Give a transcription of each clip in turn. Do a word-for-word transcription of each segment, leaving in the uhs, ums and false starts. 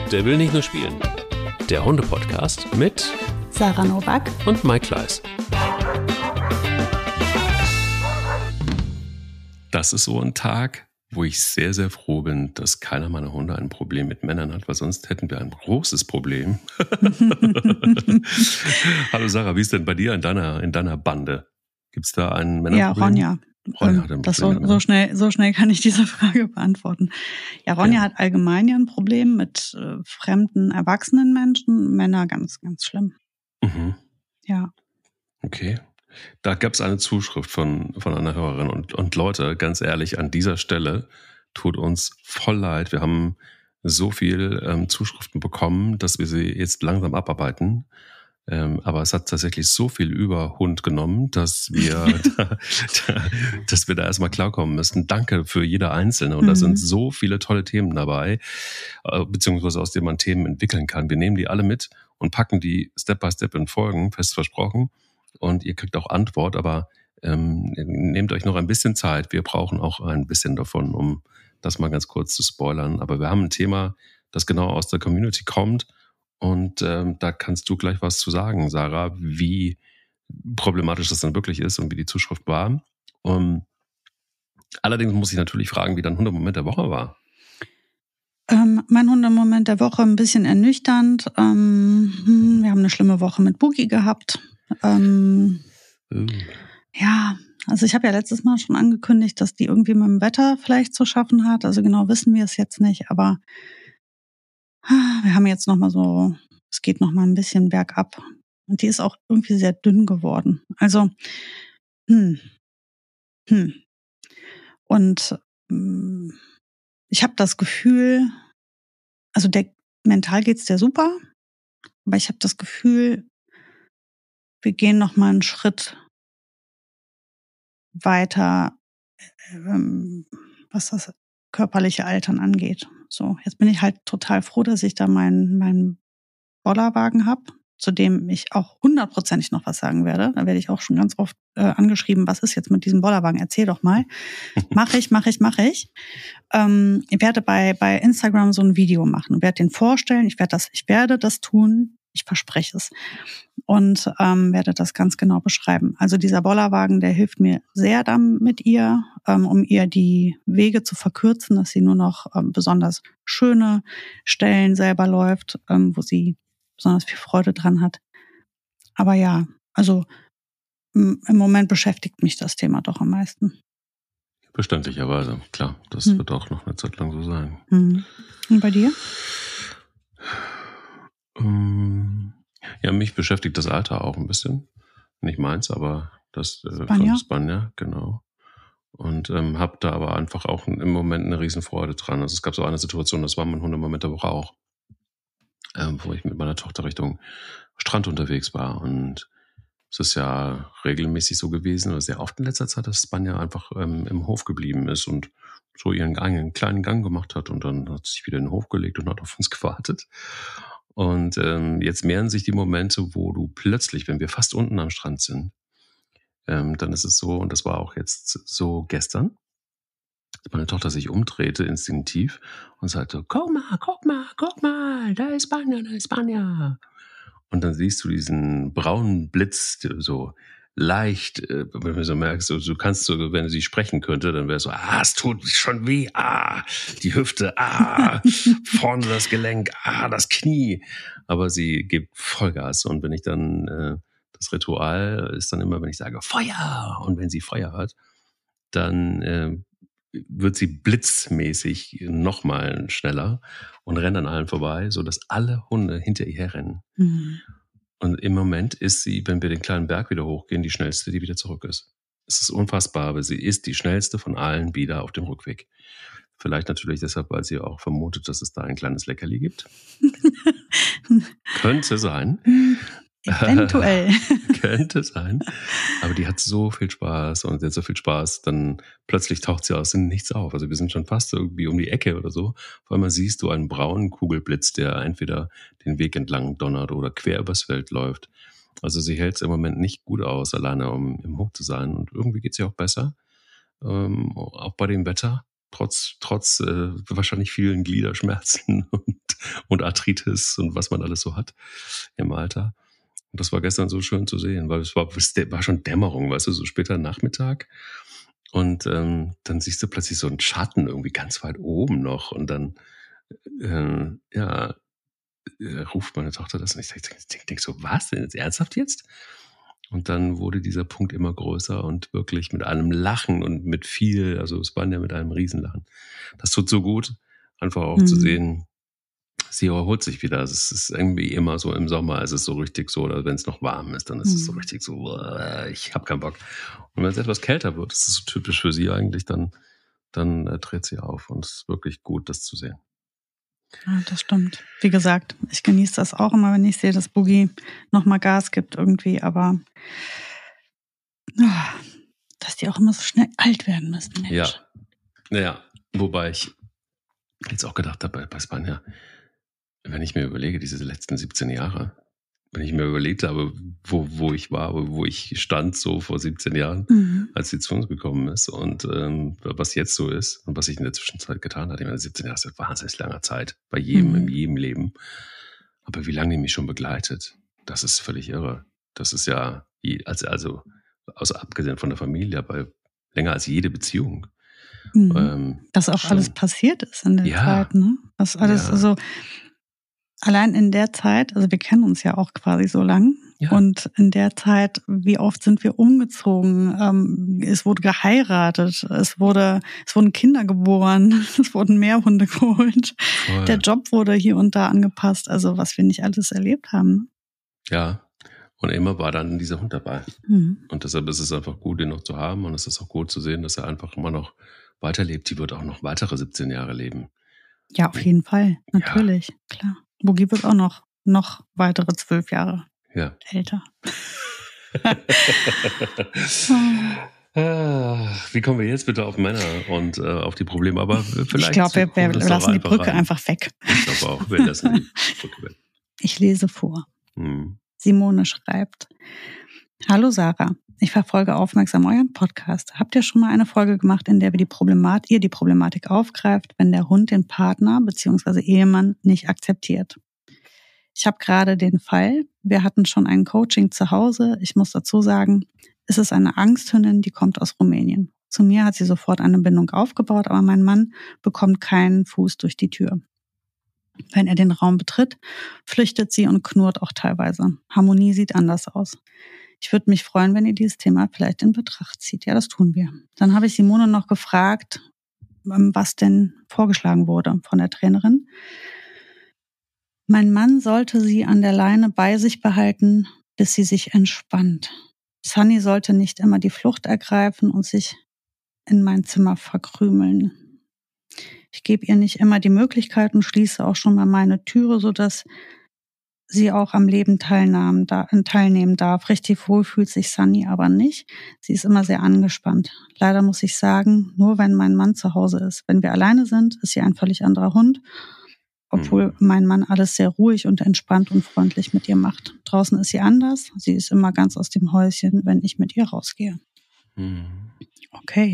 Der will nicht nur spielen. Der Hunde-Podcast mit Sarah Nowak und Mike Kleiss. Das ist so ein Tag, wo ich sehr, sehr froh bin, dass keiner meiner Hunde ein Problem mit Männern hat, weil sonst hätten wir ein großes Problem. Hallo Sarah, wie ist denn bei dir in deiner, in deiner Bande? Gibt es da ein Männerproblem? Ja, Ronja. Ronja hat ein das Problem, so, so, schnell, so schnell kann ich diese Frage beantworten. Ja, Ronja ja. hat allgemein ja ein Problem mit äh, fremden, erwachsenen Menschen. Männer ganz, ganz schlimm. Mhm. Ja. Okay. Da gab es eine Zuschrift von, von einer Hörerin. Und, und Leute, ganz ehrlich, an dieser Stelle tut uns voll leid. Wir haben so viel ähm, Zuschriften bekommen, dass wir sie jetzt langsam abarbeiten. Ähm, aber es hat tatsächlich so viel Überhund genommen, dass wir, da, da, dass wir da erstmal klarkommen müssen. Danke für jede Einzelne. Und mhm. da sind so viele tolle Themen dabei, äh, beziehungsweise aus denen man Themen entwickeln kann. Wir nehmen die alle mit und packen die Step by Step in Folgen, fest versprochen. Und ihr kriegt auch Antwort, aber ähm, nehmt euch noch ein bisschen Zeit. Wir brauchen auch ein bisschen davon, um das mal ganz kurz zu spoilern. Aber wir haben ein Thema, das genau aus der Community kommt. Und ähm, da kannst du gleich was zu sagen, Sarah, wie problematisch das dann wirklich ist und wie die Zuschrift war. Um, allerdings muss ich natürlich fragen, wie dein Hundemoment der Woche war. Ähm, mein Hundemoment der Woche ein bisschen ernüchternd. Ähm, wir haben eine schlimme Woche mit Boogie gehabt. Ähm, uh. Ja, also ich habe ja letztes Mal schon angekündigt, dass die irgendwie mit dem Wetter vielleicht zu schaffen hat. Also genau wissen wir es jetzt nicht, aber wir haben jetzt nochmal so, es geht nochmal ein bisschen bergab. Und die ist auch irgendwie sehr dünn geworden. Also, hm, hm. Und hm, ich habe das Gefühl, also der, mental geht's der super, aber ich habe das Gefühl, wir gehen nochmal einen Schritt weiter, ähm, was das körperliche Altern angeht. So, jetzt bin ich halt total froh, dass ich da meinen meinen Bollerwagen habe, zu dem ich auch hundertprozentig noch was sagen werde. Da werde ich auch schon ganz oft äh, angeschrieben, was ist jetzt mit diesem Bollerwagen? Erzähl doch mal. Mache ich, mache ich, mache ich. Ähm, ich werde bei bei Instagram so ein Video machen. Ich werde den vorstellen. Ich werde das, ich werde das tun. Ich verspreche es. Und ähm, werde das ganz genau beschreiben. Also dieser Bollerwagen, der hilft mir sehr dann mit ihr, ähm, um ihr die Wege zu verkürzen, dass sie nur noch ähm, besonders schöne Stellen selber läuft, ähm, wo sie besonders viel Freude dran hat. Aber ja, also m- im Moment beschäftigt mich das Thema doch am meisten. Verständlicherweise, klar. Das hm. wird auch noch eine Zeit lang so sein. Hm. Und bei dir? Um, ja, mich beschäftigt das Alter auch ein bisschen. Nicht meins, aber das äh, von Spanier, genau. Und ähm, habe da aber einfach auch im Moment eine Riesenfreude dran. Also es gab so eine Situation, das war mein Hundemoment der Woche auch, ähm, wo ich mit meiner Tochter Richtung Strand unterwegs war. Und es ist ja regelmäßig so gewesen, oder sehr oft in letzter Zeit, dass Spanier einfach ähm, im Hof geblieben ist und so ihren einen kleinen Gang gemacht hat. Und dann hat sie sich wieder in den Hof gelegt und hat auf uns gewartet. Und ähm, jetzt mehren sich die Momente, wo du plötzlich, wenn wir fast unten am Strand sind, ähm, dann ist es so, und das war auch jetzt so gestern, dass meine Tochter sich umdrehte instinktiv und sagte, guck mal, guck mal, guck mal, da ist Spanier, da ist Spanier. Und dann siehst du diesen braunen Blitz, so leicht, äh, wenn du so merkst, so, du kannst so, wenn sie sprechen könnte, dann wäre es so, ah, es tut schon weh, ah, die Hüfte, ah, vorne das Gelenk, ah, das Knie. Aber sie gibt Vollgas. Und wenn ich dann, äh, das Ritual ist dann immer, wenn ich sage, Feuer! Und wenn sie Feuer hat, dann äh, wird sie blitzmäßig nochmal schneller und rennt an allen vorbei, sodass alle Hunde hinter ihr herrennen. Mhm. Und im Moment ist sie, wenn wir den kleinen Berg wieder hochgehen, die schnellste, die wieder zurück ist. Es ist unfassbar, aber sie ist die schnellste von allen wieder auf dem Rückweg. Vielleicht natürlich deshalb, weil sie auch vermutet, dass es da ein kleines Leckerli gibt. Könnte sein. Eventuell. Könnte sein. Aber die hat so viel Spaß und sie hat so viel Spaß, dann plötzlich taucht sie aus dem Nichts auf. Also wir sind schon fast irgendwie um die Ecke oder so. Vor allem siehst du einen braunen Kugelblitz, der entweder den Weg entlang donnert oder quer übers Feld läuft. Also sie hält es im Moment nicht gut aus, alleine um im Hof zu sein. Und irgendwie geht es ihr auch besser. Ähm, auch bei dem Wetter. Trotz, trotz äh, wahrscheinlich vielen Gliederschmerzen und und Arthritis und was man alles so hat im Alter. Und das war gestern so schön zu sehen, weil es war, es war schon Dämmerung, weißt du, so später Nachmittag. Und ähm, dann siehst du plötzlich so einen Schatten irgendwie ganz weit oben noch. Und dann, äh, ja, äh, ruft meine Tochter das. Und ich denke denk, denk so, was denn jetzt? Ernsthaft jetzt? Und dann wurde dieser Punkt immer größer und wirklich mit einem Lachen und mit viel, also es waren ja mit einem Riesenlachen. Das tut so gut, einfach auch mhm. zu sehen, sie erholt sich wieder. Es ist irgendwie immer so im Sommer, ist es so richtig so, oder wenn es noch warm ist, dann ist mhm. es so richtig so, ich habe keinen Bock. Und wenn es etwas kälter wird, das ist so typisch für sie eigentlich, dann, dann äh, dreht sie auf und es ist wirklich gut, das zu sehen. Ja, das stimmt. Wie gesagt, ich genieße das auch immer, wenn ich sehe, dass Boogie nochmal Gas gibt irgendwie, aber oh, dass die auch immer so schnell alt werden müssen, Mensch. Ja, ja. Wobei ich jetzt auch gedacht habe, bei, bei Spanja, wenn ich mir überlege, diese letzten siebzehn Jahre, wenn ich mir überlegt habe, wo, wo ich war, wo ich stand so vor siebzehn Jahren, mhm. als sie zu uns gekommen ist und ähm, was jetzt so ist und was ich in der Zwischenzeit getan habe. Ich meine, siebzehn Jahre ist eine wahnsinnig lange Zeit, bei jedem, mhm. in jedem Leben. Aber wie lange die mich schon begleitet, das ist völlig irre. Das ist ja, also, also außer abgesehen von der Familie, aber länger als jede Beziehung. Mhm. Ähm, was auch schon alles passiert ist in der ja. Zeit, ne? Was alles, ja. also allein in der Zeit, also wir kennen uns ja auch quasi so lang. Ja. Und in der Zeit, wie oft sind wir umgezogen? Ähm, es wurde geheiratet, es wurde, es wurden Kinder geboren, es wurden mehr Hunde geholt. Voll. Der Job wurde hier und da angepasst, also was wir nicht alles erlebt haben. Ja, und immer war dann dieser Hund dabei. Mhm. Und deshalb ist es einfach gut, ihn noch zu haben. Und es ist auch gut zu sehen, dass er einfach immer noch weiterlebt. Die wird auch noch weitere siebzehn Jahre leben. Ja, auf jeden Fall, natürlich, ja. Klar. Boogie wird auch noch, noch weitere zwölf Jahre ja. älter. Wie kommen wir jetzt bitte auf Männer und äh, auf die Probleme? Aber vielleicht ich glaube, wir, wir lassen die Brücke rein. einfach weg. Ich glaube auch, wir lassen die Brücke weg. Ich lese vor. Hm. Simone schreibt: Hallo Sarah, ich verfolge aufmerksam euren Podcast. Habt ihr schon mal eine Folge gemacht, in der wir die Problematik, ihr die Problematik aufgreift, wenn der Hund den Partner bzw. Ehemann nicht akzeptiert? Ich habe gerade den Fall, wir hatten schon ein Coaching zu Hause. Ich muss dazu sagen, es ist eine Angsthündin, die kommt aus Rumänien. Zu mir hat sie sofort eine Bindung aufgebaut, aber mein Mann bekommt keinen Fuß durch die Tür. Wenn er den Raum betritt, flüchtet sie und knurrt auch teilweise. Harmonie sieht anders aus. Ich würde mich freuen, wenn ihr dieses Thema vielleicht in Betracht zieht. Ja, das tun wir. Dann habe ich Simone noch gefragt, was denn vorgeschlagen wurde von der Trainerin. Mein Mann sollte sie an der Leine bei sich behalten, bis sie sich entspannt. Sunny sollte nicht immer die Flucht ergreifen und sich in mein Zimmer verkrümeln. Ich gebe ihr nicht immer die Möglichkeit und schließe auch schon mal meine Türe, sodass sie auch am Leben teilnehmen darf. Richtig wohl fühlt sich Sunny aber nicht. Sie ist immer sehr angespannt. Leider muss ich sagen, nur wenn mein Mann zu Hause ist. Wenn wir alleine sind, ist sie ein völlig anderer Hund, obwohl mein Mann alles sehr ruhig und entspannt und freundlich mit ihr macht. Draußen ist sie anders. Sie ist immer ganz aus dem Häuschen, wenn ich mit ihr rausgehe. Okay.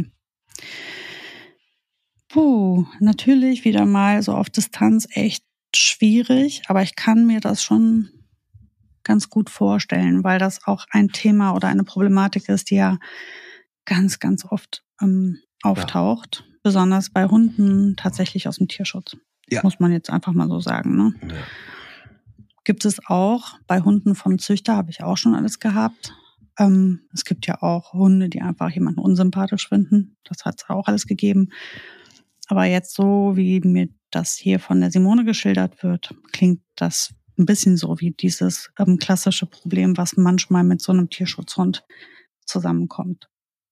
Puh, natürlich wieder mal so auf Distanz echt schwierig, aber ich kann mir das schon ganz gut vorstellen, weil das auch ein Thema oder eine Problematik ist, die ja ganz, ganz oft ähm, auftaucht, ja. Besonders bei Hunden tatsächlich aus dem Tierschutz. Ja. Muss man jetzt einfach mal so sagen. Ne? Ja. Gibt es auch bei Hunden vom Züchter, habe ich auch schon alles gehabt. Ähm, es gibt ja auch Hunde, die einfach jemanden unsympathisch finden. Das hat es auch alles gegeben. Aber jetzt so, wie mir das hier von der Simone geschildert wird, klingt das ein bisschen so wie dieses ähm, klassische Problem, was manchmal mit so einem Tierschutzhund zusammenkommt.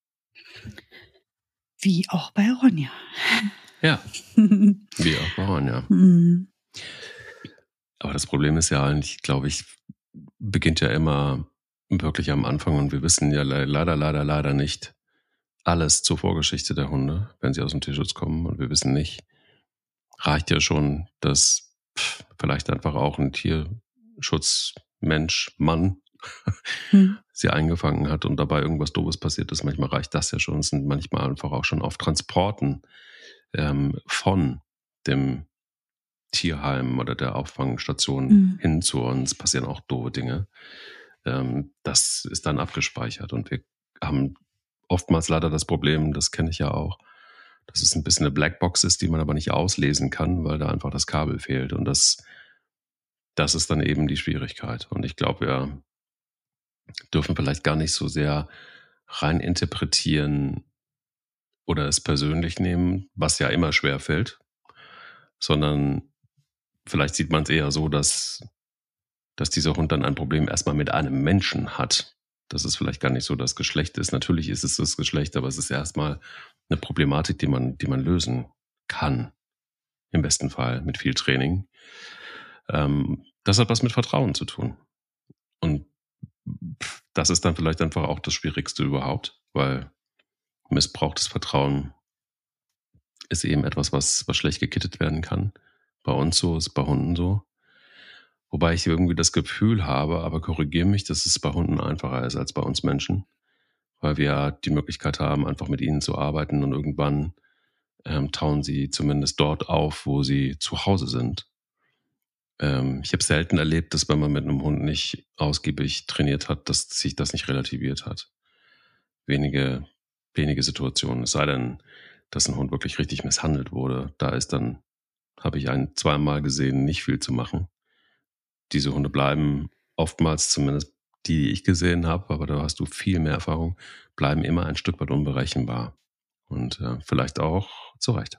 Wie auch bei Ronja. Ja, wie auch bei Ronja. Mhm. Aber das Problem ist ja eigentlich, glaube ich, beginnt ja immer wirklich am Anfang und wir wissen ja leider, leider, leider nicht alles zur Vorgeschichte der Hunde, wenn sie aus dem Tierschutz kommen. Und wir wissen nicht, reicht ja schon, dass pff, vielleicht einfach auch ein Tierschutzmensch, Mann, hm. sie eingefangen hat und dabei irgendwas Doofes passiert ist. Manchmal reicht das ja schon. Es sind manchmal einfach auch schon auf Transporten ähm, von dem Tierheim oder der Auffangstation Mhm. hin zu uns, passieren auch doofe Dinge. Ähm, das ist dann abgespeichert. Und wir haben oftmals leider das Problem, das kenne ich ja auch, dass es ein bisschen eine Blackbox ist, die man aber nicht auslesen kann, weil da einfach das Kabel fehlt. Und das, das ist dann eben die Schwierigkeit. Und ich glaube, wir dürfen vielleicht gar nicht so sehr rein interpretieren oder es persönlich nehmen, was ja immer schwer fällt, sondern vielleicht sieht man es eher so, dass, dass dieser Hund dann ein Problem erstmal mit einem Menschen hat. Dass es vielleicht gar nicht so das Geschlecht ist. Natürlich ist es das Geschlecht, aber es ist erstmal eine Problematik, die man, die man lösen kann. Im besten Fall mit viel Training. Ähm, das hat was mit Vertrauen zu tun. Und das ist dann vielleicht einfach auch das Schwierigste überhaupt, weil missbrauchtes Vertrauen ist eben etwas, was, was schlecht gekittet werden kann. Bei uns so, ist bei Hunden so. Wobei ich irgendwie das Gefühl habe, aber korrigiere mich, dass es bei Hunden einfacher ist als bei uns Menschen, weil wir die Möglichkeit haben, einfach mit ihnen zu arbeiten und irgendwann ähm, tauen sie zumindest dort auf, wo sie zu Hause sind. Ähm, ich habe selten erlebt, dass wenn man mit einem Hund nicht ausgiebig trainiert hat, dass sich das nicht relativiert hat. Wenige, wenige Situationen, es sei denn, dass ein Hund wirklich richtig misshandelt wurde. Da ist dann, habe ich ein, zweimal gesehen, nicht viel zu machen. Diese Hunde bleiben oftmals, zumindest die, die ich gesehen habe, aber da hast du viel mehr Erfahrung, bleiben immer ein Stück weit unberechenbar. Und äh, vielleicht auch zu Recht.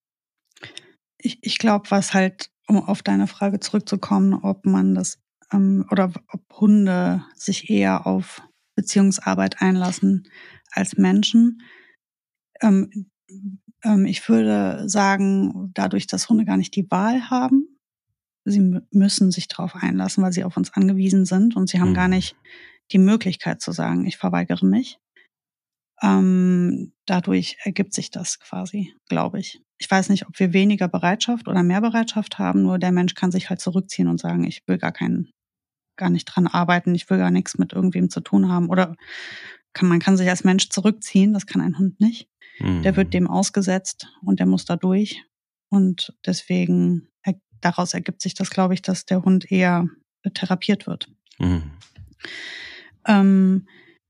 Ich, ich glaube, was halt, um auf deine Frage zurückzukommen, ob man das ähm, oder ob Hunde sich eher auf Beziehungsarbeit einlassen als Menschen. Ähm, ähm, ich würde sagen, dadurch, dass Hunde gar nicht die Wahl haben, sie m- müssen sich darauf einlassen, weil sie auf uns angewiesen sind und sie haben Mhm. gar nicht die Möglichkeit zu sagen, ich verweigere mich. Ähm, dadurch ergibt sich das quasi, glaube ich. Ich weiß nicht, ob wir weniger Bereitschaft oder mehr Bereitschaft haben, nur der Mensch kann sich halt zurückziehen und sagen, ich will gar keinen, gar nicht dran arbeiten, ich will gar nichts mit irgendwem zu tun haben. Oder kann, man kann sich als Mensch zurückziehen, das kann ein Hund nicht. Mhm. Der wird dem ausgesetzt und der muss da durch. Und deswegen, er, daraus ergibt sich das, glaube ich, dass der Hund eher therapiert wird. Mhm. Ähm,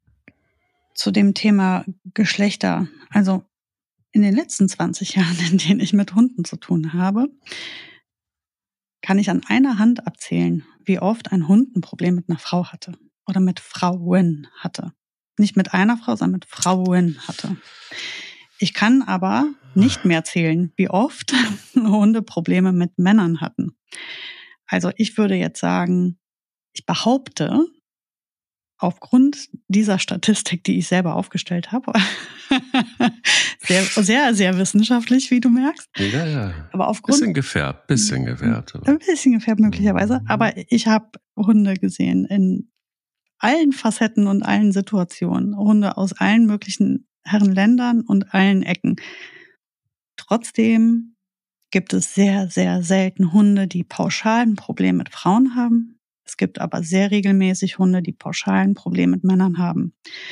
zu dem Thema Geschlechter. Also in den letzten zwanzig Jahren, in denen ich mit Hunden zu tun habe, kann ich an einer Hand abzählen, wie oft ein Hund ein Problem mit einer Frau hatte oder mit Frauen hatte. Nicht mit einer Frau, sondern mit Frauen hatte. Ich kann aber nicht mehr zählen, wie oft Hunde Probleme mit Männern hatten. Also ich würde jetzt sagen, ich behaupte, aufgrund dieser Statistik, die ich selber aufgestellt habe, sehr, sehr, sehr wissenschaftlich, wie du merkst. Ja, ja. Aber aufgrund, bisschen gefärbt, bisschen gefärbt. Aber. Ein bisschen gefärbt möglicherweise, aber ich habe Hunde gesehen in allen Facetten und allen Situationen. Hunde aus allen möglichen Herrenländern und allen Ecken. Trotzdem gibt es sehr, sehr selten Hunde, die pauschal ein Problem mit Frauen haben. Es gibt aber sehr regelmäßig Hunde, die pauschal ein Problem mit Männern haben.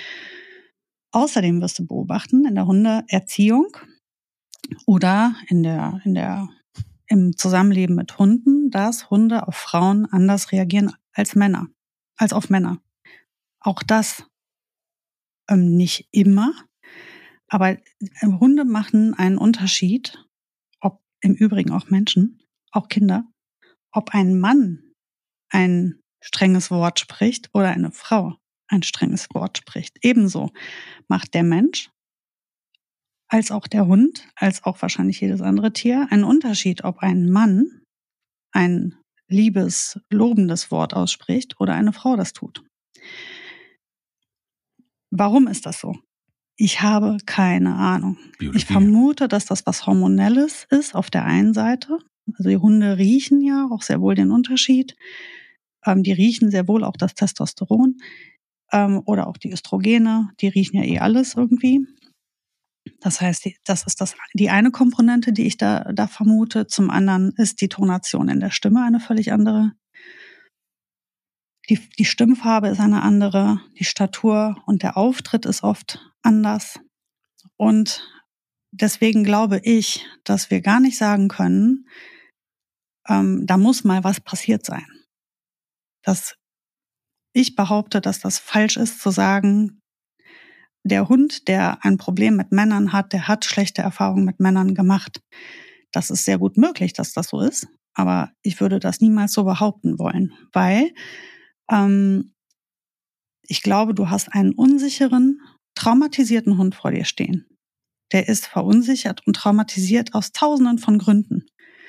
Außerdem wirst du beobachten in der Hundeerziehung oder in der, in der, im Zusammenleben mit Hunden, dass Hunde auf Frauen anders reagieren als Männer, als auf Männer. Auch das ähm, nicht immer, aber äh, Hunde machen einen Unterschied, ob im Übrigen auch Menschen, auch Kinder, ob ein Mann ein strenges Wort spricht oder eine Frau ein strenges Wort spricht. Ebenso macht der Mensch als auch der Hund, als auch wahrscheinlich jedes andere Tier einen Unterschied, ob ein Mann ein liebes, lobendes Wort ausspricht oder eine Frau das tut. Warum ist das so? Ich habe keine Ahnung. Biologie. Ich vermute, dass das was Hormonelles ist auf der einen Seite. Also die Hunde riechen ja auch sehr wohl den Unterschied. Ähm, die riechen sehr wohl auch das Testosteron ähm, oder auch die Östrogene. Die riechen ja eh alles irgendwie. Das heißt, das ist das, die eine Komponente, die ich da, da vermute. Zum anderen ist die Tonation in der Stimme eine völlig andere. Die, die Stimmfarbe ist eine andere. Die Statur und der Auftritt ist oft anders. Und deswegen glaube ich, dass wir gar nicht sagen können, ähm, da muss mal was passiert sein. Das, ich behaupte, dass das falsch ist, zu sagen, der Hund, der ein Problem mit Männern hat, der hat schlechte Erfahrungen mit Männern gemacht. Das ist sehr gut möglich, dass das so ist, aber ich würde das niemals so behaupten wollen, weil ähm, ich glaube, du hast einen unsicheren, traumatisierten Hund vor dir stehen. Der ist verunsichert und traumatisiert aus tausenden von Gründen.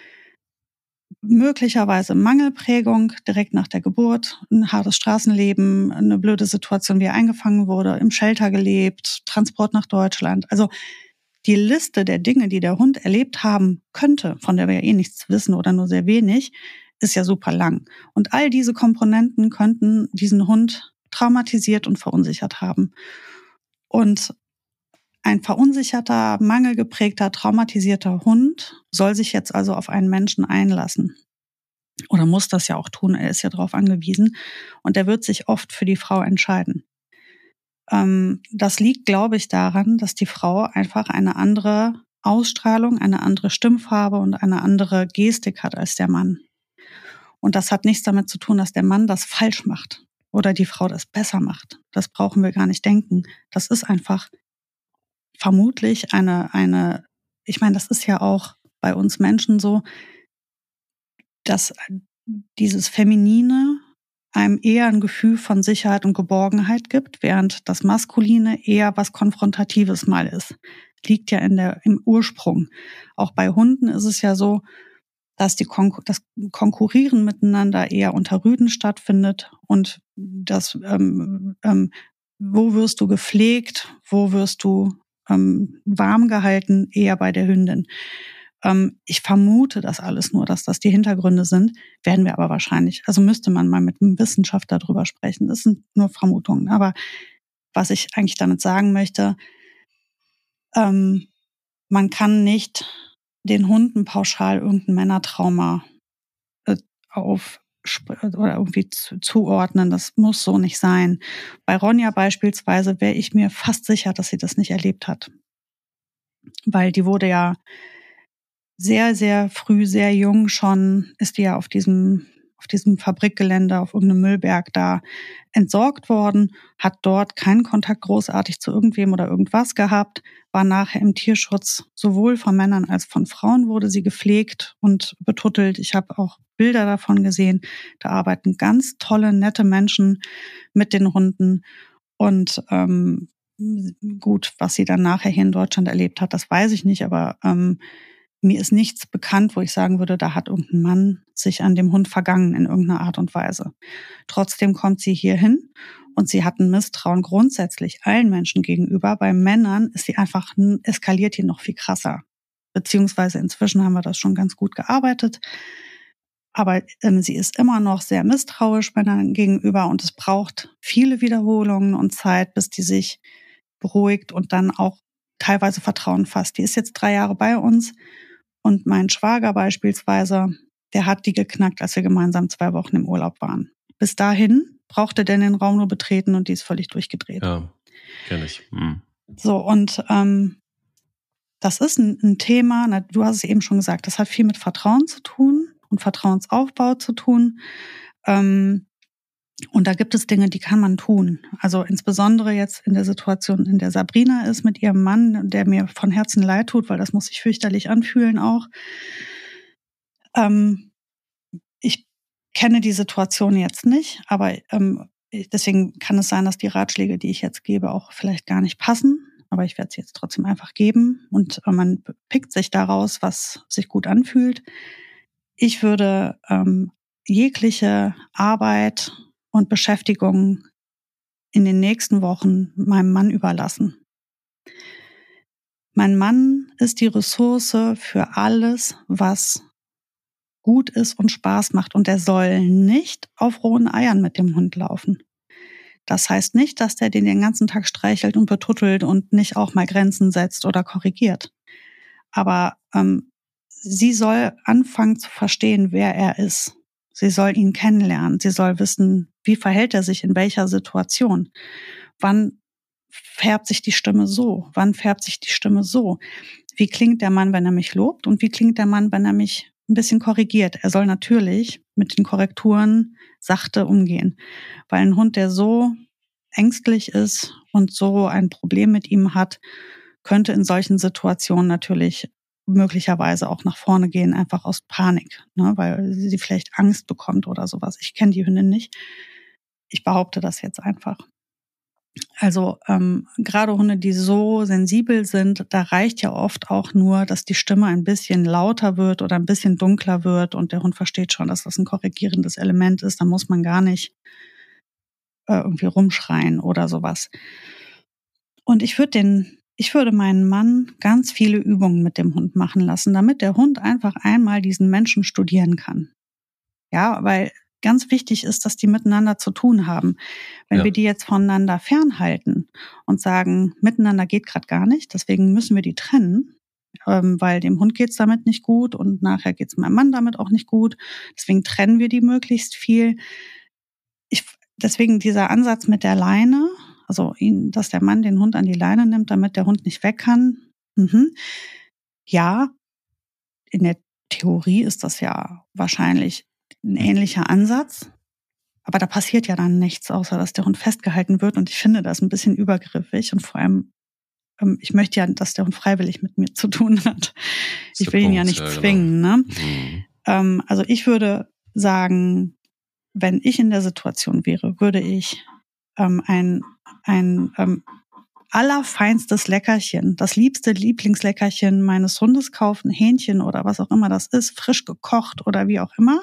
Möglicherweise Mangelprägung direkt nach der Geburt, ein hartes Straßenleben, eine blöde Situation, wie er eingefangen wurde, im Shelter gelebt, Transport nach Deutschland. Also die Liste der Dinge, die der Hund erlebt haben könnte, von der wir ja eh nichts wissen oder nur sehr wenig, ist ja super lang. Und all diese Komponenten könnten diesen Hund traumatisiert und verunsichert haben. Und ein verunsicherter, mangelgeprägter, traumatisierter Hund soll sich jetzt also auf einen Menschen einlassen. Oder muss das ja auch tun, er ist ja darauf angewiesen. Und er wird sich oft für die Frau entscheiden. Ähm, das liegt, glaube ich, daran, dass die Frau einfach eine andere Ausstrahlung, eine andere Stimmfarbe und eine andere Gestik hat als der Mann. Und das hat nichts damit zu tun, dass der Mann das falsch macht oder die Frau das besser macht. Das brauchen wir gar nicht denken. Das ist einfach vermutlich eine, eine, ich meine, das ist ja auch bei uns Menschen so, dass dieses Feminine einem eher ein Gefühl von Sicherheit und Geborgenheit gibt, während das Maskuline eher was Konfrontatives mal ist. Liegt ja in der, im Ursprung. Auch bei Hunden ist es ja so, dass die Kon- das Konkurrieren miteinander eher unter Rüden stattfindet und das, ähm, ähm, wo wirst du gepflegt, wo wirst du ähm, warm gehalten, eher bei der Hündin. Ähm, ich vermute das alles nur, dass das die Hintergründe sind, werden wir aber wahrscheinlich, also müsste man mal mit einem Wissenschaftler darüber sprechen. Das sind nur Vermutungen. Aber was ich eigentlich damit sagen möchte, ähm, man kann nicht den Hunden pauschal irgendein Männertrauma äh, auf oder irgendwie zu, zuordnen. Das muss so nicht sein. Bei Ronja beispielsweise wäre ich mir fast sicher, dass sie das nicht erlebt hat. Weil die wurde ja sehr, sehr früh, sehr jung schon, ist die ja auf diesem, auf diesem Fabrikgelände, auf irgendeinem Müllberg da entsorgt worden, hat dort keinen Kontakt großartig zu irgendwem oder irgendwas gehabt, war nachher im Tierschutz, sowohl von Männern als von Frauen wurde sie gepflegt und betuttelt. Ich habe auch Bilder davon gesehen. Da arbeiten ganz tolle, nette Menschen mit den Hunden. Und ähm, gut, was sie dann nachher hier in Deutschland erlebt hat, das weiß ich nicht, aber ähm, mir ist nichts bekannt, wo ich sagen würde, da hat irgendein Mann sich an dem Hund vergangen in irgendeiner Art und Weise. Trotzdem kommt sie hier hin und sie hat ein Misstrauen grundsätzlich allen Menschen gegenüber. Bei Männern ist sie einfach, eskaliert hier noch viel krasser. Beziehungsweise inzwischen haben wir das schon ganz gut gearbeitet. Aber ähm, sie ist immer noch sehr misstrauisch Männern gegenüber und es braucht viele Wiederholungen und Zeit, bis die sich beruhigt und dann auch teilweise Vertrauen fasst. Die ist jetzt drei Jahre bei uns und mein Schwager beispielsweise, der hat die geknackt, als wir gemeinsam zwei Wochen im Urlaub waren. Bis dahin brauchte der den Raum nur betreten und die ist völlig durchgedreht. Ja, kenn ich. Hm. So, und ähm, das ist ein, ein Thema, na, du hast es eben schon gesagt, das hat viel mit Vertrauen zu tun und Vertrauensaufbau zu tun. Ähm, Und da gibt es Dinge, die kann man tun. Also insbesondere jetzt in der Situation, in der Sabrina ist mit ihrem Mann, der mir von Herzen leid tut, weil das muss sich fürchterlich anfühlen auch. Ähm, ich kenne die Situation jetzt nicht, aber ähm, deswegen kann es sein, dass die Ratschläge, die ich jetzt gebe, auch vielleicht gar nicht passen. Aber ich werde sie jetzt trotzdem einfach geben und äh, man pickt sich daraus, was sich gut anfühlt. Ich würde ähm, jegliche Arbeit und Beschäftigung in den nächsten Wochen meinem Mann überlassen. Mein Mann ist die Ressource für alles, was gut ist und Spaß macht. Und er soll nicht auf rohen Eiern mit dem Hund laufen. Das heißt nicht, dass der den den ganzen Tag streichelt und betuttelt und nicht auch mal Grenzen setzt oder korrigiert. Aber ähm, sie soll anfangen zu verstehen, wer er ist. Sie soll ihn kennenlernen. Sie soll wissen, wie verhält er sich in welcher Situation. Wann färbt sich die Stimme so? Wann färbt sich die Stimme so? Wie klingt der Mann, wenn er mich lobt? Und wie klingt der Mann, wenn er mich ein bisschen korrigiert. Er soll natürlich mit den Korrekturen sachte umgehen, weil ein Hund, der so ängstlich ist und so ein Problem mit ihm hat, könnte in solchen Situationen natürlich möglicherweise auch nach vorne gehen, einfach aus Panik, ne, weil sie vielleicht Angst bekommt oder sowas. Ich kenne die Hündin nicht. Ich behaupte das jetzt einfach. Also ähm, gerade Hunde, die so sensibel sind, da reicht ja oft auch nur, dass die Stimme ein bisschen lauter wird oder ein bisschen dunkler wird und der Hund versteht schon, dass das ein korrigierendes Element ist. Da muss man gar nicht äh, irgendwie rumschreien oder sowas. Und ich würde den, ich würde meinen Mann ganz viele Übungen mit dem Hund machen lassen, damit der Hund einfach einmal diesen Menschen studieren kann. Ja, weil ganz wichtig ist, dass die miteinander zu tun haben. Wenn ja. wir die jetzt voneinander fernhalten und sagen, miteinander geht gerade gar nicht, deswegen müssen wir die trennen, ähm, weil dem Hund geht's damit nicht gut und nachher geht's meinem Mann damit auch nicht gut. Deswegen trennen wir die möglichst viel. Ich, deswegen dieser Ansatz mit der Leine, also ihn, dass der Mann den Hund an die Leine nimmt, damit der Hund nicht weg kann. Mhm. Ja, in der Theorie ist das ja wahrscheinlich ein ähnlicher Ansatz. Aber da passiert ja dann nichts, außer dass der Hund festgehalten wird. Und ich finde das ein bisschen übergriffig. Und vor allem, ich möchte ja, dass der Hund freiwillig mit mir zu tun hat. Ich will ihn ja nicht zwingen. Ne? Mhm. Also ich würde sagen, wenn ich in der Situation wäre, würde ich ein, ein allerfeinstes Leckerchen, das liebste Lieblingsleckerchen meines Hundes kaufen, Hähnchen oder was auch immer das ist, frisch gekocht oder wie auch immer,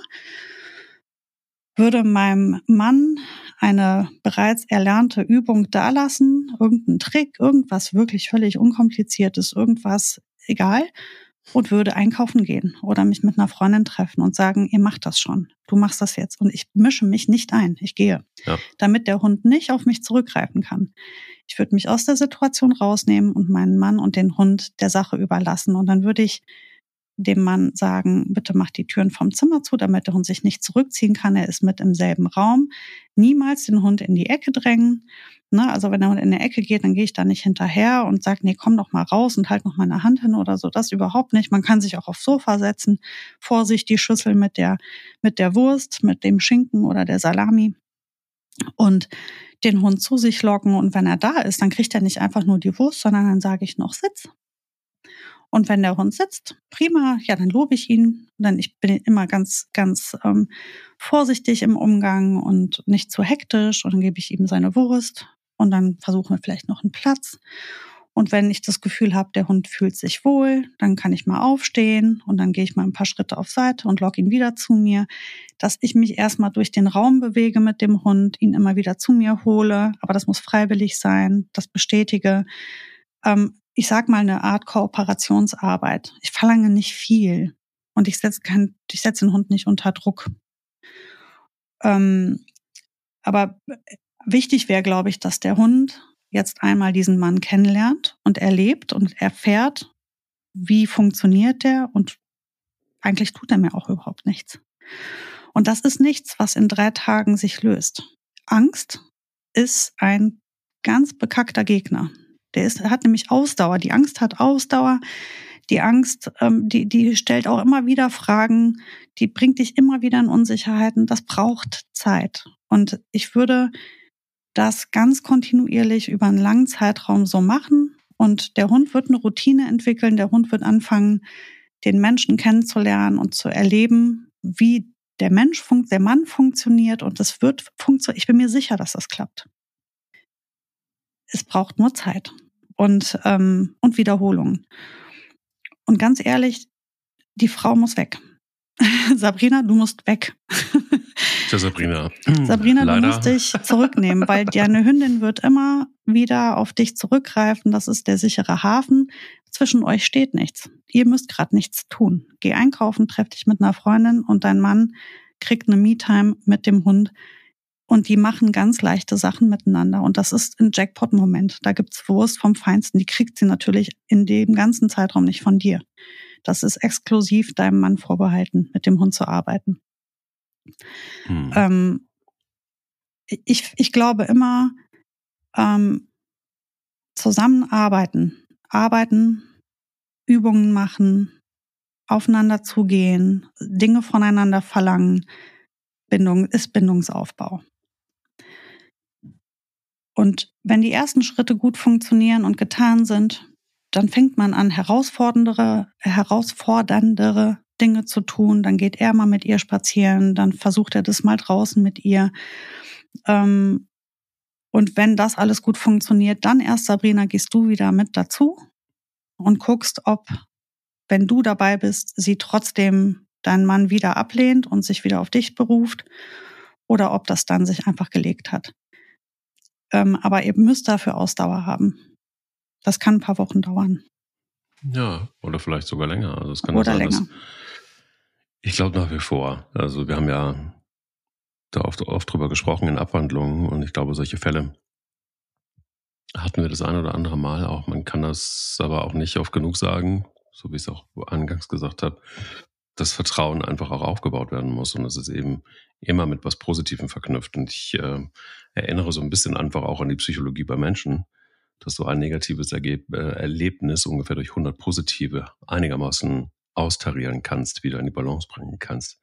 würde meinem Mann eine bereits erlernte Übung dalassen, irgendeinen Trick, irgendwas wirklich völlig Unkompliziertes, irgendwas, egal, und würde einkaufen gehen oder mich mit einer Freundin treffen und sagen, ihr macht das schon, du machst das jetzt und ich mische mich nicht ein, ich gehe, ja. damit der Hund nicht auf mich zurückgreifen kann. Ich würde mich aus der Situation rausnehmen und meinen Mann und den Hund der Sache überlassen und dann würde ich dem Mann sagen, bitte mach die Türen vom Zimmer zu, damit der Hund sich nicht zurückziehen kann. Er ist mit im selben Raum. Niemals den Hund in die Ecke drängen. Ne, also wenn der Hund in die Ecke geht, dann gehe ich da nicht hinterher und sage, nee, komm doch mal raus und halt noch meine Hand hin oder so. Das überhaupt nicht. Man kann sich auch aufs Sofa setzen. Vorsicht, die Schüssel mit der, mit der Wurst, mit dem Schinken oder der Salami. Und den Hund zu sich locken. Und wenn er da ist, dann kriegt er nicht einfach nur die Wurst, sondern dann sage ich noch, sitz. Und wenn der Hund sitzt, prima, ja, dann lobe ich ihn. Dann ich bin immer ganz, ganz ähm, vorsichtig im Umgang und nicht zu hektisch. Und dann gebe ich ihm seine Wurst und dann versuchen wir vielleicht noch einen Platz. Und wenn ich das Gefühl habe, der Hund fühlt sich wohl, dann kann ich mal aufstehen und dann gehe ich mal ein paar Schritte auf Seite und locke ihn wieder zu mir, dass ich mich erstmal durch den Raum bewege mit dem Hund, ihn immer wieder zu mir hole. Aber das muss freiwillig sein, das bestätige. Ähm, ich sag mal eine Art Kooperationsarbeit. Ich verlange nicht viel und ich setze kein, ich setze den Hund nicht unter Druck. Ähm, aber wichtig wäre, glaube ich, dass der Hund jetzt einmal diesen Mann kennenlernt und erlebt und erfährt, wie funktioniert der und eigentlich tut er mir auch überhaupt nichts. Und das ist nichts, was in drei Tagen sich löst. Angst ist ein ganz bekackter Gegner. Der ist, hat nämlich Ausdauer. Die Angst hat Ausdauer. Die Angst, ähm, die, die stellt auch immer wieder Fragen. Die bringt dich immer wieder in Unsicherheiten. Das braucht Zeit. Und ich würde das ganz kontinuierlich über einen langen Zeitraum so machen. Und der Hund wird eine Routine entwickeln. Der Hund wird anfangen, den Menschen kennenzulernen und zu erleben, wie der Mensch, funkt, der Mann funktioniert. Und das wird funktionieren. Ich bin mir sicher, dass das klappt. Es braucht nur Zeit und, ähm, und Wiederholung. Und ganz ehrlich, die Frau muss weg. Sabrina, du musst weg. Tja, Sabrina. Sabrina, Leider. Du musst dich zurücknehmen, weil deine Hündin wird immer wieder auf dich zurückgreifen. Das ist der sichere Hafen. Zwischen euch steht nichts. Ihr müsst gerade nichts tun. Geh einkaufen, treff dich mit einer Freundin und dein Mann kriegt eine Me-Time mit dem Hund. Und die machen ganz leichte Sachen miteinander. Und das ist ein Jackpot-Moment. Da gibt's Wurst vom Feinsten. Die kriegt sie natürlich in dem ganzen Zeitraum nicht von dir. Das ist exklusiv deinem Mann vorbehalten, mit dem Hund zu arbeiten. Hm. Ähm, ich, ich glaube immer, ähm, zusammenarbeiten, arbeiten, Übungen machen, aufeinander zugehen, Dinge voneinander verlangen, Bindung ist Bindungsaufbau. Und wenn die ersten Schritte gut funktionieren und getan sind, dann fängt man an, herausforderndere, herausforderndere Dinge zu tun. Dann geht er mal mit ihr spazieren, dann versucht er das mal draußen mit ihr. Und wenn das alles gut funktioniert, dann erst, Sabrina, gehst du wieder mit dazu und guckst, ob, wenn du dabei bist, sie trotzdem deinen Mann wieder ablehnt und sich wieder auf dich beruft oder ob das dann sich einfach gelegt hat. Ähm, aber ihr müsst dafür Ausdauer haben. Das kann ein paar Wochen dauern. Ja, oder vielleicht sogar länger. Also es kann oder sein, länger. Dass, ich glaube nach wie vor. Also wir haben ja da oft, oft drüber gesprochen in Abwandlungen und ich glaube, solche Fälle hatten wir das ein oder andere Mal auch. Man kann das aber auch nicht oft genug sagen, so wie ich es auch eingangs gesagt habe, dass Vertrauen einfach auch aufgebaut werden muss und es ist eben immer mit was Positivem verknüpft. Und ich äh, erinnere so ein bisschen einfach auch an die Psychologie bei Menschen, dass du ein negatives Ergeb- äh, Erlebnis ungefähr durch hundert positive einigermaßen austarieren kannst, wieder in die Balance bringen kannst.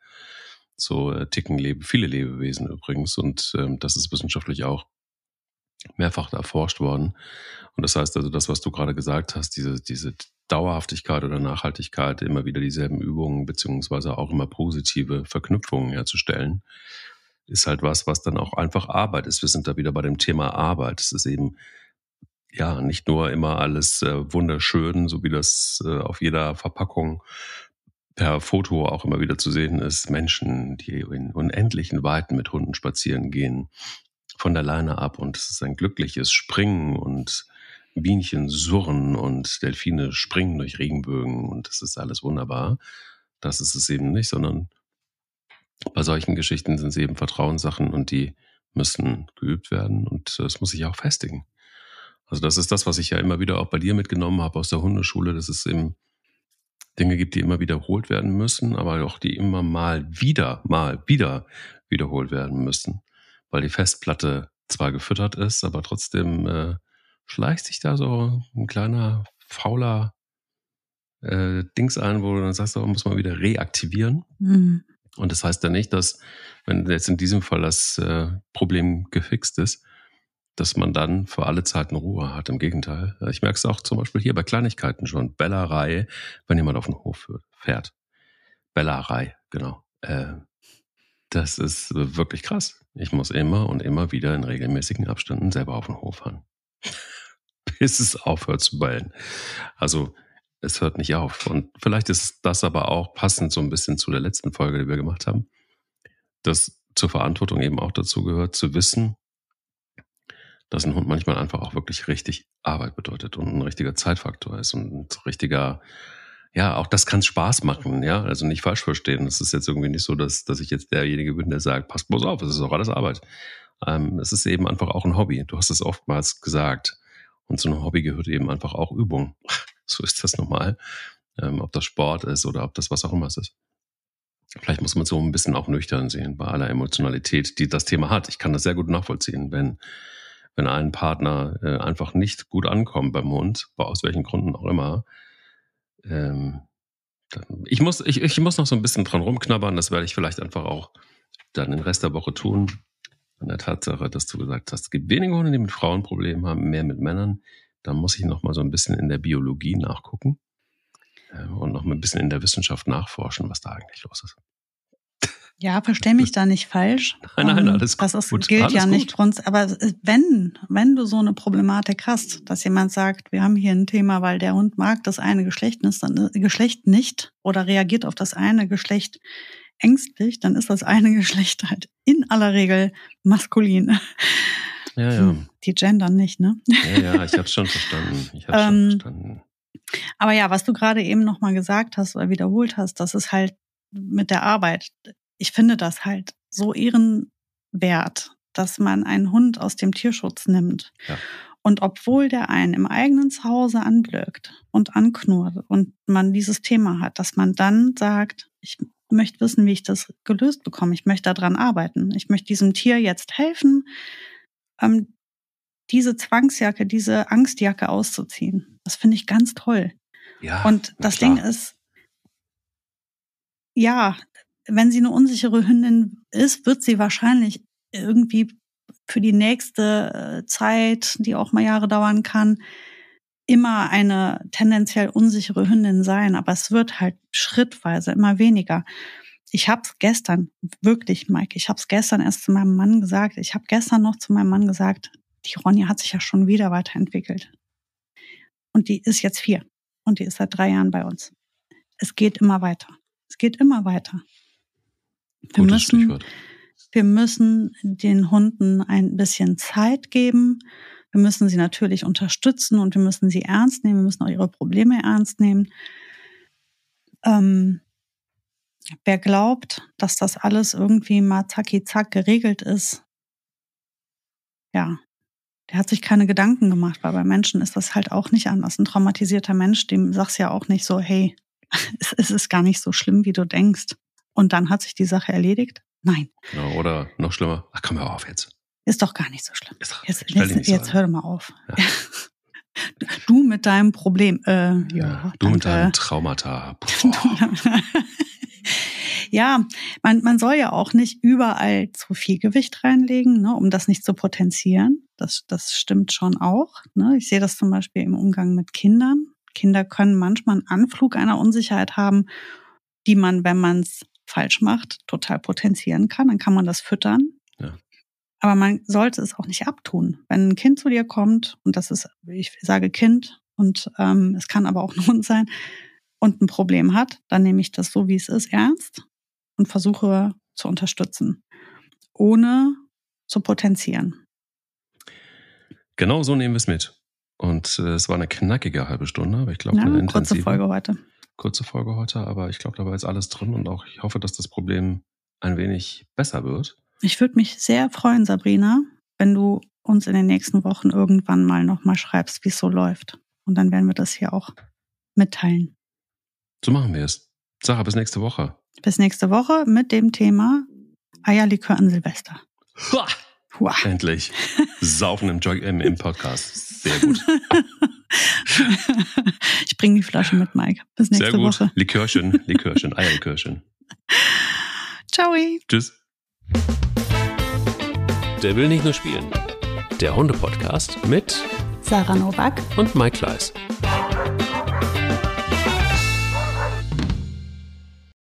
So äh, ticken Lebe, viele Lebewesen übrigens und ähm, das ist wissenschaftlich auch mehrfach erforscht worden. Und das heißt also, das, was du gerade gesagt hast, diese, diese Dauerhaftigkeit oder Nachhaltigkeit, immer wieder dieselben Übungen beziehungsweise auch immer positive Verknüpfungen herzustellen, ist halt was, was dann auch einfach Arbeit ist. Wir sind da wieder bei dem Thema Arbeit. Es ist eben ja nicht nur immer alles äh, wunderschön, so wie das äh, auf jeder Verpackung per Foto auch immer wieder zu sehen ist. Menschen, die in unendlichen Weiten mit Hunden spazieren gehen, von der Leine ab und es ist ein glückliches Springen und Bienchen surren und Delfine springen durch Regenbögen und es ist alles wunderbar. Das ist es eben nicht, sondern bei solchen Geschichten sind es eben Vertrauenssachen und die müssen geübt werden und das muss sich auch festigen. Also das ist das, was ich ja immer wieder auch bei dir mitgenommen habe aus der Hundeschule, dass es eben Dinge gibt, die immer wiederholt werden müssen, aber auch die immer mal wieder, mal wieder wiederholt werden müssen. Weil die Festplatte zwar gefüttert ist, aber trotzdem äh, schleicht sich da so ein kleiner, fauler äh, Dings ein, wo du dann sagst, oh, muss man wieder reaktivieren. Mhm. Und das heißt ja nicht, dass, wenn jetzt in diesem Fall das äh, Problem gefixt ist, dass man dann für alle Zeiten Ruhe hat. Im Gegenteil. Ich merke es auch zum Beispiel hier bei Kleinigkeiten schon. Bellerei, wenn jemand auf den Hof fährt. Bellerei, genau. Äh, das ist wirklich krass. Ich muss immer und immer wieder in regelmäßigen Abständen selber auf den Hof fahren. Bis es aufhört zu bellen. Also es hört nicht auf. Und vielleicht ist das aber auch passend so ein bisschen zu der letzten Folge, die wir gemacht haben, dass zur Verantwortung eben auch dazu gehört, zu wissen, dass ein Hund manchmal einfach auch wirklich richtig Arbeit bedeutet und ein richtiger Zeitfaktor ist und ein richtiger, ja, auch das kann Spaß machen, ja, also nicht falsch verstehen. Es ist jetzt irgendwie nicht so, dass, dass ich jetzt derjenige bin, der sagt, passt bloß auf, es ist auch alles Arbeit. Ähm, es ist eben einfach auch ein Hobby. Du hast es oftmals gesagt. Und zu einem Hobby gehört eben einfach auch Übung. So ist das normal. Ähm, ob das Sport ist oder ob das was auch immer es ist. Vielleicht muss man so ein bisschen auch nüchtern sehen bei aller Emotionalität, die das Thema hat. Ich kann das sehr gut nachvollziehen, wenn wenn ein Partner äh, einfach nicht gut ankommt beim Hund, aus welchen Gründen auch immer. Ähm, dann, ich, muss, ich, ich muss noch so ein bisschen dran rumknabbern, das werde ich vielleicht einfach auch dann den Rest der Woche tun. An der Tatsache, dass du gesagt hast, es gibt wenige Hunde, die mit Frauen Probleme haben, mehr mit Männern. Da muss ich noch mal so ein bisschen in der Biologie nachgucken äh, und noch mal ein bisschen in der Wissenschaft nachforschen, was da eigentlich los ist. Ja, versteh mich da nicht falsch. Nein, nein, alles das ist, gut. gilt alles ja gut. nicht grundsätzlich. Aber wenn, wenn du so eine Problematik hast, dass jemand sagt, wir haben hier ein Thema, weil der Hund mag das eine Geschlecht, dann, Geschlecht nicht oder reagiert auf das eine Geschlecht ängstlich, dann ist das eine Geschlecht halt in aller Regel maskulin. Ja, ja. Die gendern nicht, ne? Ja, ja, ich hab's schon verstanden. Ich hab's schon ähm, verstanden. Aber ja, was du gerade eben nochmal gesagt hast oder wiederholt hast, das ist halt mit der Arbeit. Ich finde das halt so ehrenwert, dass man einen Hund aus dem Tierschutz nimmt. Ja. Und obwohl der einen im eigenen Zuhause anblökt und anknurrt und man dieses Thema hat, dass man dann sagt, ich möchte wissen, wie ich das gelöst bekomme. Ich möchte daran arbeiten. Ich möchte diesem Tier jetzt helfen, ähm, diese Zwangsjacke, diese Angstjacke auszuziehen. Das finde ich ganz toll. Ja, und das klar. Ding ist, ja, wenn sie eine unsichere Hündin ist, wird sie wahrscheinlich irgendwie für die nächste Zeit, die auch mal Jahre dauern kann, immer eine tendenziell unsichere Hündin sein. Aber es wird halt schrittweise immer weniger. Ich habe es gestern, wirklich, Mike, ich habe es gestern erst zu meinem Mann gesagt. Ich habe gestern noch zu meinem Mann gesagt, die Ronja hat sich ja schon wieder weiterentwickelt. Und die ist jetzt vier. Und die ist seit drei Jahren bei uns. Es geht immer weiter. Es geht immer weiter. Wir Gutes müssen, Stichwort. wir müssen den Hunden ein bisschen Zeit geben. Wir müssen sie natürlich unterstützen und wir müssen sie ernst nehmen. Wir müssen auch ihre Probleme ernst nehmen. Ähm, wer glaubt, dass das alles irgendwie mal zacki-zack geregelt ist, ja, der hat sich keine Gedanken gemacht, weil bei Menschen ist das halt auch nicht anders. Ein traumatisierter Mensch, dem sagst ja auch nicht so, hey, es, es ist gar nicht so schlimm, wie du denkst. Und dann hat sich die Sache erledigt? Nein. Genau, oder noch schlimmer, ach komm, hör auf jetzt. Ist doch gar nicht so schlimm. Ist doch, jetzt stell dich jetzt, nicht so jetzt an. hör doch mal auf. Ja. Du mit deinem Problem. Äh, ja, Ja, du mit danke. deinem Traumata. Boah. Ja, man, man soll ja auch nicht überall zu viel Gewicht reinlegen, ne, um das nicht zu potenzieren. Das, das stimmt schon auch. Ne? Ich sehe das zum Beispiel im Umgang mit Kindern. Kinder können manchmal einen Anflug einer Unsicherheit haben, die man, wenn man es falsch macht, total potenzieren kann. Dann kann man das füttern. Ja. Aber man sollte es auch nicht abtun. Wenn ein Kind zu dir kommt, und das ist, ich sage Kind, und ähm, es kann aber auch ein Hund sein, und ein Problem hat, dann nehme ich das so, wie es ist, ernst und versuche zu unterstützen, ohne zu potenzieren. Genau so nehmen wir es mit. Und äh, es war eine knackige halbe Stunde, aber ich glaube, Ja, eine kurze intensive. Folge heute. Kurze Folge heute, aber ich glaube, da war jetzt alles drin und auch ich hoffe, dass das Problem ein wenig besser wird. Ich würde mich sehr freuen, Sabrina, wenn du uns in den nächsten Wochen irgendwann mal nochmal schreibst, wie es so läuft. Und dann werden wir das hier auch mitteilen. So machen wir es. Sarah, bis nächste Woche. Bis nächste Woche mit dem Thema Eierlikör an Silvester. Ha! Hua. Endlich. Saufen im, Jog- im, im Podcast. Sehr gut. Ich bringe die Flasche mit, Mike. Bis nächste Sehr gut. Woche. Likörchen, Likörchen, Eierlikörchen. Ciao. Tschüss. Der will nicht nur spielen. Der Hunde-Podcast mit Sarah Novak und Mike Kleiss.